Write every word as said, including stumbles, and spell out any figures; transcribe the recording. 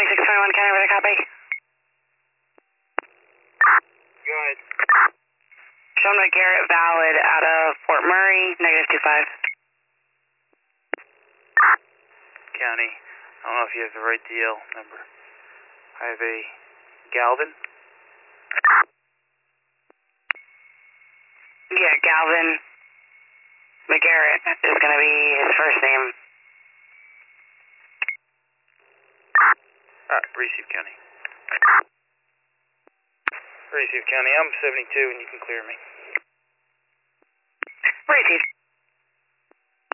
six twenty-one County, where the copy? Go ahead. Sean McGarrett, valid out of Fort Murray, negative two five. County, I don't know if you have the right D L number. I have a Galvin. Yeah, Galvin McGarrett is going to be his first name. Ah, receive County. Receive County, I'm seventy-two and you can clear me. Receive.